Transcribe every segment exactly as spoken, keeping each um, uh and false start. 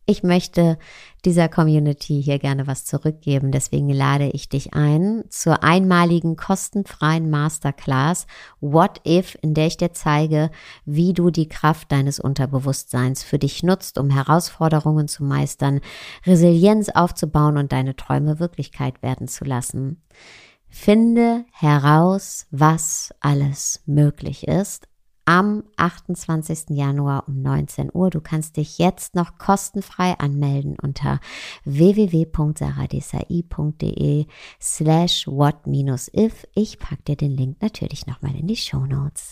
Ich möchte dieser Community hier gerne was zurückgeben, deswegen lade ich dich ein zur einmaligen kostenfreien Masterclass What If, in der ich dir zeige, wie du die Kraft deines Unterbewusstseins für dich nutzt, um Herausforderungen zu meistern, Resilienz aufzubauen und deine Träume Wirklichkeit werden zu lassen. Finde heraus, was alles möglich ist. Am achtundzwanzigsten Januar um neunzehn Uhr. Du kannst dich jetzt noch kostenfrei anmelden unter www.saradesai.de slash what-if. Ich packe dir den Link natürlich nochmal in die Shownotes.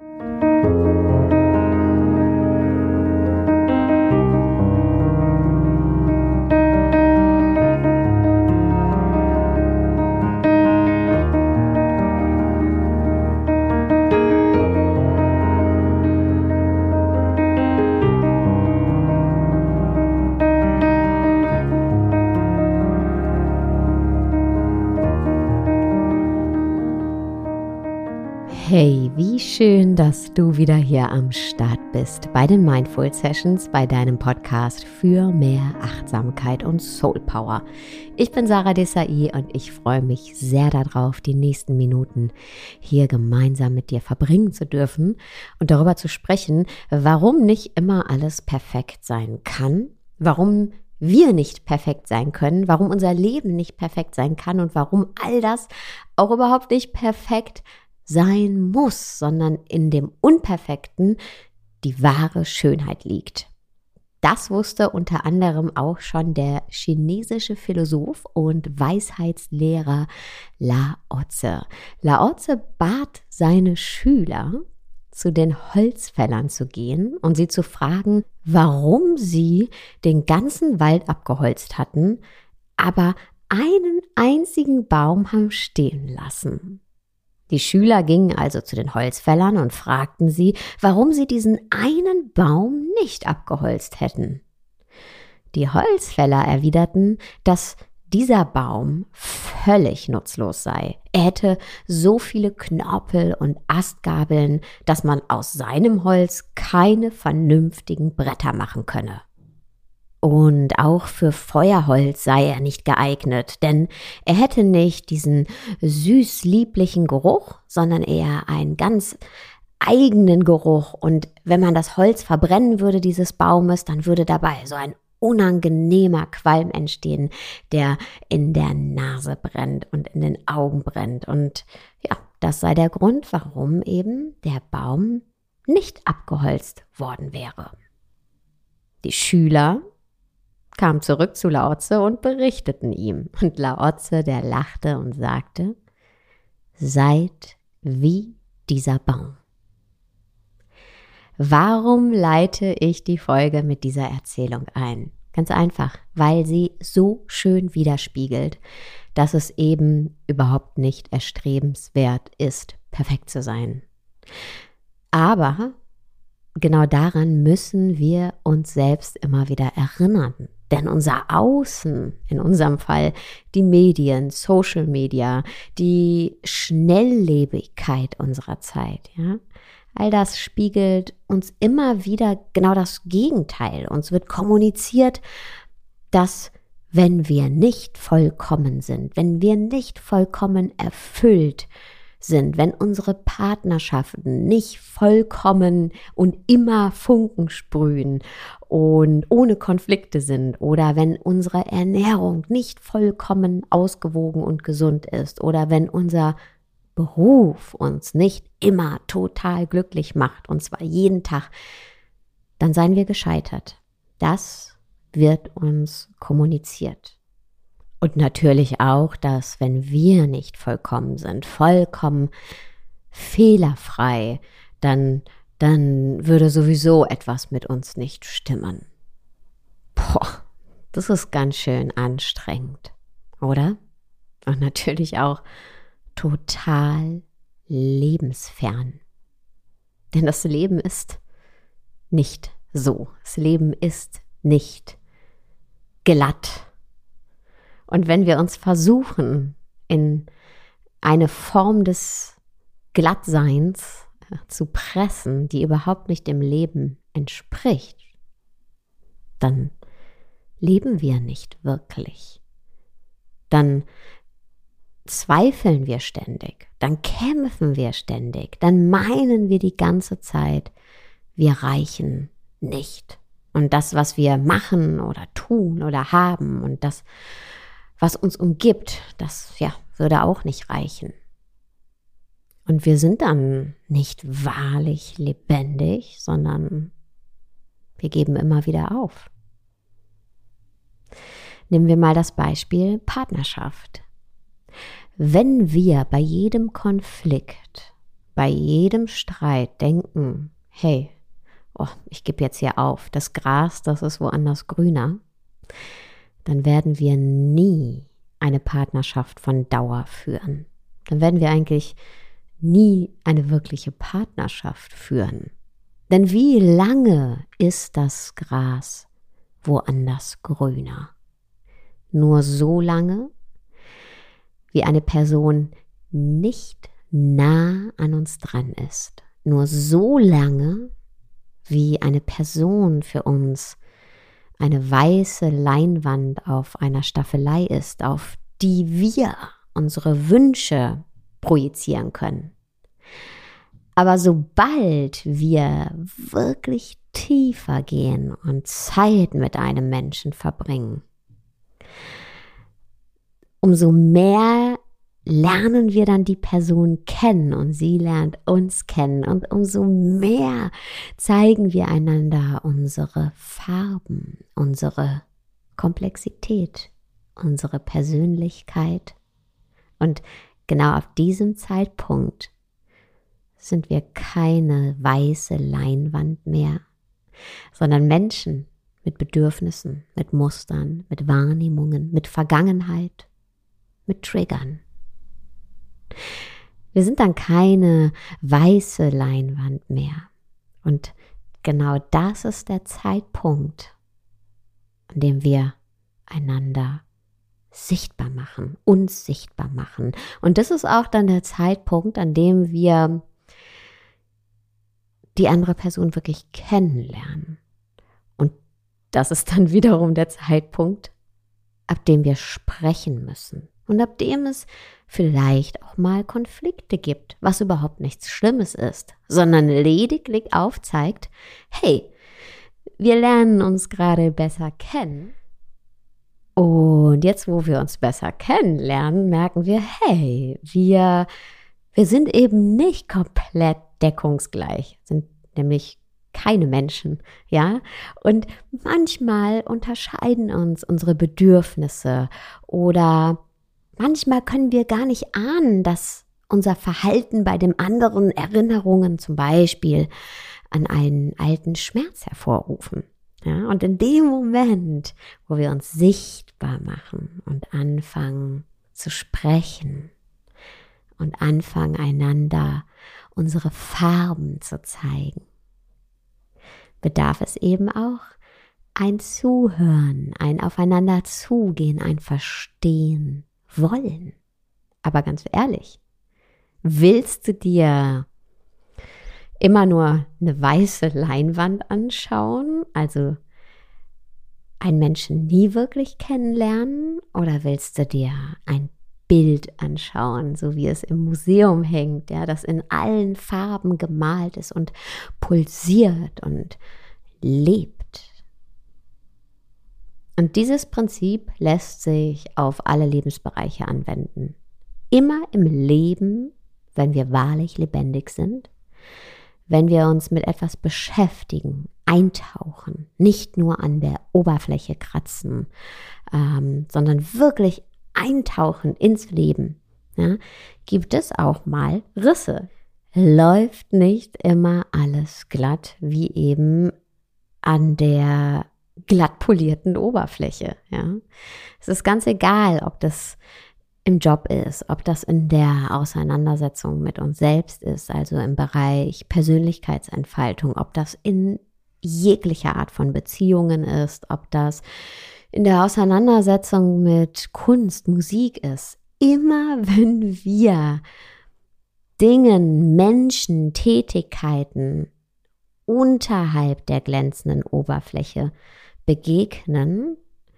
Hey, wie schön, dass du wieder hier am Start bist bei den Mindful Sessions, bei deinem Podcast für mehr Achtsamkeit und Soul Power. Ich bin Sarah Desai und ich freue mich sehr darauf, die nächsten Minuten hier gemeinsam mit dir verbringen zu dürfen und darüber zu sprechen, warum nicht immer alles perfekt sein kann, warum wir nicht perfekt sein können, warum unser Leben nicht perfekt sein kann und warum all das auch überhaupt nicht perfekt sein muss, sondern in dem Unperfekten die wahre Schönheit liegt. Das wusste unter anderem auch schon der chinesische Philosoph und Weisheitslehrer Lao Tse. Lao Tse bat seine Schüler, zu den Holzfällern zu gehen und sie zu fragen, warum sie den ganzen Wald abgeholzt hatten, aber einen einzigen Baum haben stehen lassen. Die Schüler gingen also zu den Holzfällern und fragten sie, warum sie diesen einen Baum nicht abgeholzt hätten. Die Holzfäller erwiderten, dass dieser Baum völlig nutzlos sei. Er hätte so viele Knorpel und Astgabeln, dass man aus seinem Holz keine vernünftigen Bretter machen könne. Und auch für Feuerholz sei er nicht geeignet, denn er hätte nicht diesen süß-lieblichen Geruch, sondern eher einen ganz eigenen Geruch. Und wenn man das Holz verbrennen würde, dieses Baumes, dann würde dabei so ein unangenehmer Qualm entstehen, der in der Nase brennt und in den Augen brennt. Und ja, das sei der Grund, warum eben der Baum nicht abgeholzt worden wäre. Die Schüler kamen zurück zu Lao Tse und berichteten ihm. Und Lao Tse, der lachte und sagte, seid wie dieser Baum. Warum leite ich die Folge mit dieser Erzählung ein? Ganz einfach, weil sie so schön widerspiegelt, dass es eben überhaupt nicht erstrebenswert ist, perfekt zu sein. Aber genau daran müssen wir uns selbst immer wieder erinnern. Denn unser Außen, in unserem Fall die Medien, Social Media, die Schnelllebigkeit unserer Zeit, ja, all das spiegelt uns immer wieder genau das Gegenteil. Uns wird kommuniziert, dass wenn wir nicht vollkommen sind, wenn wir nicht vollkommen erfüllt sind, wenn unsere Partnerschaften nicht vollkommen und immer Funken sprühen und ohne Konflikte sind oder wenn unsere Ernährung nicht vollkommen ausgewogen und gesund ist oder wenn unser Beruf uns nicht immer total glücklich macht und zwar jeden Tag, dann seien wir gescheitert. Das wird uns kommuniziert. Und natürlich auch, dass wenn wir nicht vollkommen sind, vollkommen fehlerfrei, dann, dann würde sowieso etwas mit uns nicht stimmen. Boah, das ist ganz schön anstrengend, oder? Und natürlich auch total lebensfern. Denn das Leben ist nicht so. Das Leben ist nicht glatt. Und wenn wir uns versuchen, in eine Form des Glattseins zu pressen, die überhaupt nicht dem Leben entspricht, dann leben wir nicht wirklich. Dann zweifeln wir ständig, dann kämpfen wir ständig, dann meinen wir die ganze Zeit, wir reichen nicht. Und das, was wir machen oder tun oder haben und das, was uns umgibt, das ja, würde auch nicht reichen. Und wir sind dann nicht wahrlich lebendig, sondern wir geben immer wieder auf. Nehmen wir mal das Beispiel Partnerschaft. Wenn wir bei jedem Konflikt, bei jedem Streit denken, hey, oh, ich gebe jetzt hier auf, das Gras, das ist woanders grüner, dann werden wir nie eine Partnerschaft von Dauer führen. Dann werden wir eigentlich nie eine wirkliche Partnerschaft führen. Denn wie lange ist das Gras woanders grüner? Nur so lange, wie eine Person nicht nah an uns dran ist. Nur so lange, wie eine Person für uns eine weiße Leinwand auf einer Staffelei ist, auf die wir unsere Wünsche projizieren können. Aber sobald wir wirklich tiefer gehen und Zeit mit einem Menschen verbringen, umso mehr lernen wir dann die Person kennen und sie lernt uns kennen und umso mehr zeigen wir einander unsere Farben, unsere Komplexität, unsere Persönlichkeit. Und genau auf diesem Zeitpunkt sind wir keine weiße Leinwand mehr, sondern Menschen mit Bedürfnissen, mit Mustern, mit Wahrnehmungen, mit Vergangenheit, mit Triggern. Wir sind dann keine weiße Leinwand mehr. Und genau das ist der Zeitpunkt, an dem wir einander sichtbar machen, uns sichtbar machen. Und das ist auch dann der Zeitpunkt, an dem wir die andere Person wirklich kennenlernen. Und das ist dann wiederum der Zeitpunkt, ab dem wir sprechen müssen. Und ab dem es vielleicht auch mal Konflikte gibt, was überhaupt nichts Schlimmes ist, sondern lediglich aufzeigt, hey, wir lernen uns gerade besser kennen. Und jetzt, wo wir uns besser kennenlernen, merken wir, hey, wir, wir sind eben nicht komplett deckungsgleich, sind nämlich keine Menschen, ja, und manchmal unterscheiden uns unsere Bedürfnisse oder manchmal können wir gar nicht ahnen, dass unser Verhalten bei dem anderen Erinnerungen zum Beispiel an einen alten Schmerz hervorrufen. Ja, und in dem Moment, wo wir uns sichtbar machen und anfangen zu sprechen und anfangen einander unsere Farben zu zeigen, bedarf es eben auch ein Zuhören, ein Aufeinander zugehen, ein Verstehen wollen. Aber ganz ehrlich, willst du dir immer nur eine weiße Leinwand anschauen, also einen Menschen nie wirklich kennenlernen, oder willst du dir ein Bild anschauen, so wie es im Museum hängt, ja, das in allen Farben gemalt ist und pulsiert und lebt? Und dieses Prinzip lässt sich auf alle Lebensbereiche anwenden. Immer im Leben, wenn wir wahrlich lebendig sind, wenn wir uns mit etwas beschäftigen, eintauchen, nicht nur an der Oberfläche kratzen, ähm, sondern wirklich eintauchen ins Leben, ja, gibt es auch mal Risse. Läuft nicht immer alles glatt, wie eben an der glatt polierten Oberfläche. Ja. Es ist ganz egal, ob das im Job ist, ob das in der Auseinandersetzung mit uns selbst ist, also im Bereich Persönlichkeitsentfaltung, ob das in jeglicher Art von Beziehungen ist, ob das in der Auseinandersetzung mit Kunst, Musik ist. Immer wenn wir Dingen, Menschen, Tätigkeiten unterhalb der glänzenden Oberfläche begegnen,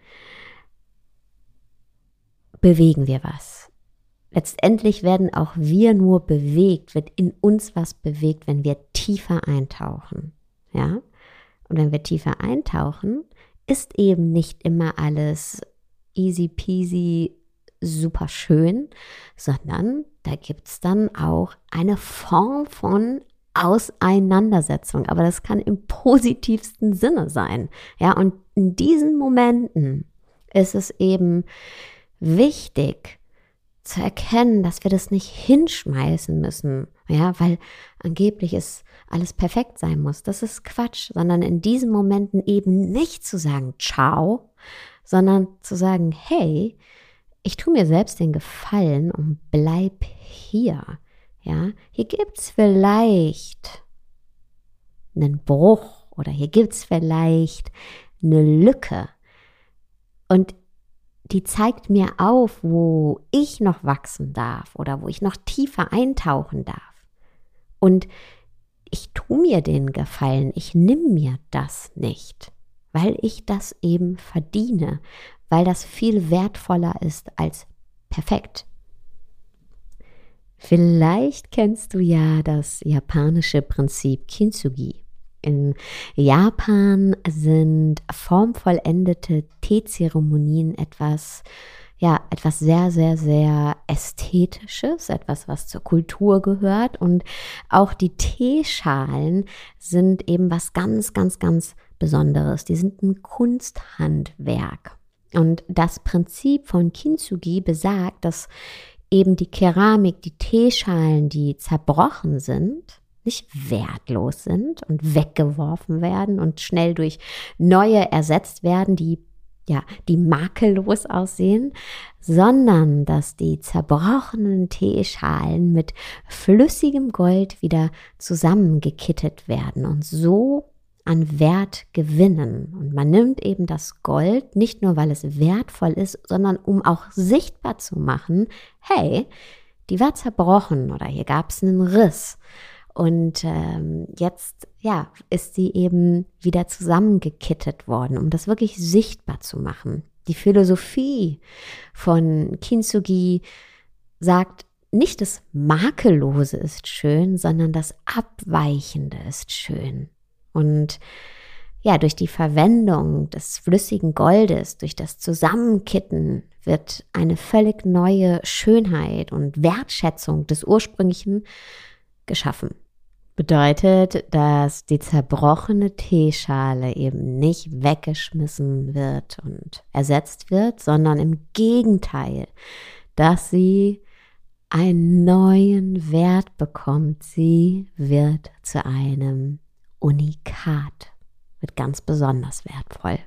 bewegen wir was. Letztendlich werden auch wir nur bewegt, wird in uns was bewegt, wenn wir tiefer eintauchen. Ja? Und wenn wir tiefer eintauchen, ist eben nicht immer alles easy peasy, super schön, sondern da gibt es dann auch eine Form von Auseinandersetzung. Aber das kann im positivsten Sinne sein. Ja? Und in diesen Momenten ist es eben wichtig zu erkennen, dass wir das nicht hinschmeißen müssen, ja, weil angeblich es alles perfekt sein muss. Das ist Quatsch, sondern in diesen Momenten eben nicht zu sagen, ciao, sondern zu sagen, hey, ich tue mir selbst den Gefallen und bleib hier. Ja, hier gibt es vielleicht einen Bruch oder hier gibt es vielleicht eine Lücke. Und die zeigt mir auf, wo ich noch wachsen darf oder wo ich noch tiefer eintauchen darf. Und ich tue mir den Gefallen, ich nimm mir das nicht, weil ich das eben verdiene, weil das viel wertvoller ist als perfekt. Vielleicht kennst du ja das japanische Prinzip Kintsugi. In Japan sind formvollendete Teezeremonien etwas, ja, etwas sehr, sehr, sehr Ästhetisches, etwas, was zur Kultur gehört. Und auch die Teeschalen sind eben was ganz, ganz, ganz Besonderes. Die sind ein Kunsthandwerk. Und das Prinzip von Kintsugi besagt, dass eben die Keramik, die Teeschalen, die zerbrochen sind, nicht wertlos sind und weggeworfen werden und schnell durch neue ersetzt werden, die ja, die makellos aussehen, sondern dass die zerbrochenen Teeschalen mit flüssigem Gold wieder zusammengekittet werden und so an Wert gewinnen. Und man nimmt eben das Gold nicht nur, weil es wertvoll ist, sondern um auch sichtbar zu machen, hey, die war zerbrochen oder hier gab es einen Riss. Und ähm, jetzt ja, ist sie eben wieder zusammengekittet worden, um das wirklich sichtbar zu machen. Die Philosophie von Kintsugi sagt, nicht das Makellose ist schön, sondern das Abweichende ist schön. Und ja, durch die Verwendung des flüssigen Goldes, durch das Zusammenkitten wird eine völlig neue Schönheit und Wertschätzung des Ursprünglichen geschaffen. Bedeutet, dass die zerbrochene Teeschale eben nicht weggeschmissen wird und ersetzt wird, sondern im Gegenteil, dass sie einen neuen Wert bekommt. Sie wird zu einem Unikat, wird ganz besonders wertvoll.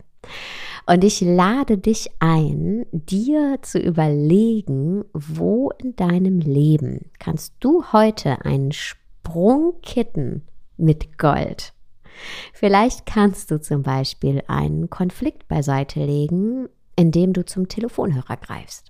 Und ich lade dich ein, dir zu überlegen, wo in deinem Leben kannst du heute einen Sprungkitten mit Gold. Vielleicht kannst du zum Beispiel einen Konflikt beiseite legen, indem du zum Telefonhörer greifst.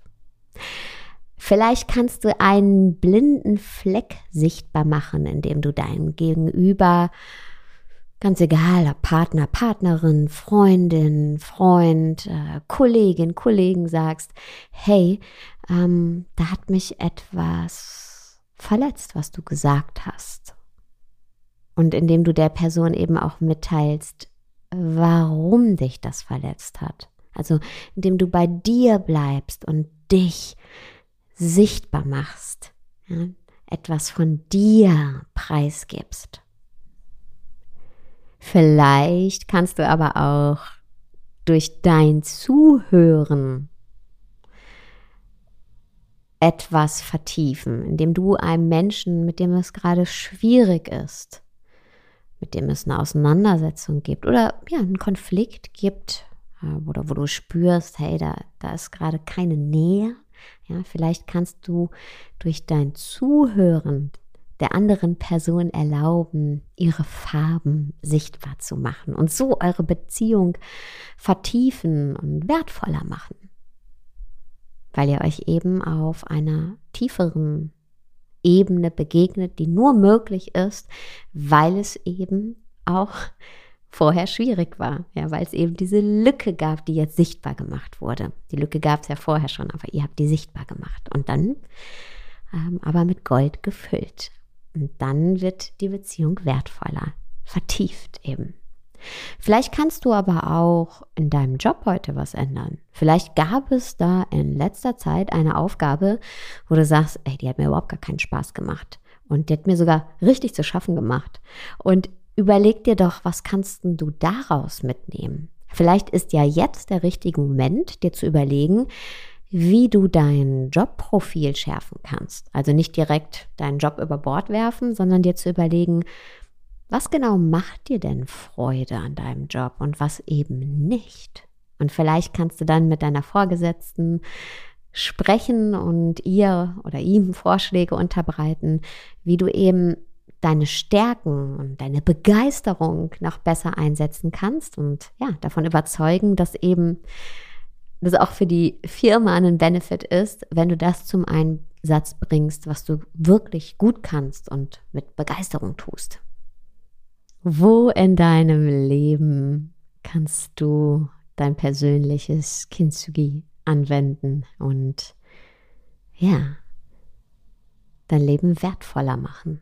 Vielleicht kannst du einen blinden Fleck sichtbar machen, indem du deinem Gegenüber, ganz egal, ob Partner, Partnerin, Freundin, Freund, äh, Kollegin, Kollegen sagst, hey, ähm, da hat mich etwas verletzt, was du gesagt hast. Und indem du der Person eben auch mitteilst, warum dich das verletzt hat. Also indem du bei dir bleibst und dich sichtbar machst, ja, etwas von dir preisgibst. Vielleicht kannst du aber auch durch dein Zuhören etwas vertiefen, indem du einem Menschen, mit dem es gerade schwierig ist, mit dem es eine Auseinandersetzung gibt oder ja, einen Konflikt gibt, oder wo du spürst, hey, da, da ist gerade keine Nähe. Ja, vielleicht kannst du durch dein Zuhören der anderen Person erlauben, ihre Farben sichtbar zu machen und so eure Beziehung vertiefen und wertvoller machen, weil ihr euch eben auf einer tieferen Ebene begegnet, die nur möglich ist, weil es eben auch vorher schwierig war, ja, weil es eben diese Lücke gab, die jetzt sichtbar gemacht wurde. Die Lücke gab es ja vorher schon, aber ihr habt die sichtbar gemacht und dann ähm, aber mit Gold gefüllt. Und dann wird die Beziehung wertvoller, vertieft eben. Vielleicht kannst du aber auch in deinem Job heute was ändern. Vielleicht gab es da in letzter Zeit eine Aufgabe, wo du sagst, ey, die hat mir überhaupt gar keinen Spaß gemacht und die hat mir sogar richtig zu schaffen gemacht. Und überleg dir doch, was kannst du daraus mitnehmen? Vielleicht ist ja jetzt der richtige Moment, dir zu überlegen, wie du dein Jobprofil schärfen kannst. Also nicht direkt deinen Job über Bord werfen, sondern dir zu überlegen, was genau macht dir denn Freude an deinem Job und was eben nicht? Und vielleicht kannst du dann mit deiner Vorgesetzten sprechen und ihr oder ihm Vorschläge unterbreiten, wie du eben deine Stärken und deine Begeisterung noch besser einsetzen kannst und ja, davon überzeugen, dass eben das auch für die Firma ein Benefit ist, wenn du das zum Einsatz bringst, was du wirklich gut kannst und mit Begeisterung tust. Wo in deinem Leben kannst du dein persönliches Kintsugi anwenden und ja, dein Leben wertvoller machen?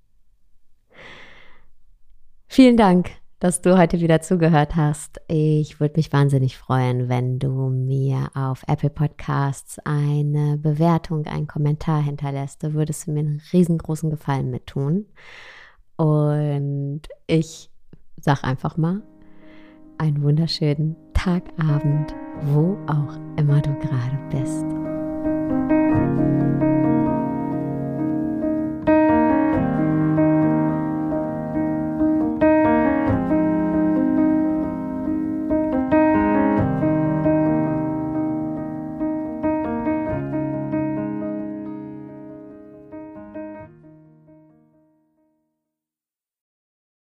Vielen Dank, dass du heute wieder zugehört hast. Ich würde mich wahnsinnig freuen, wenn du mir auf Apple Podcasts eine Bewertung, einen Kommentar hinterlässt. Da würdest du mir einen riesengroßen Gefallen mit tun. Und ich sag einfach mal, einen wunderschönen Tag, Abend, wo auch immer du gerade bist.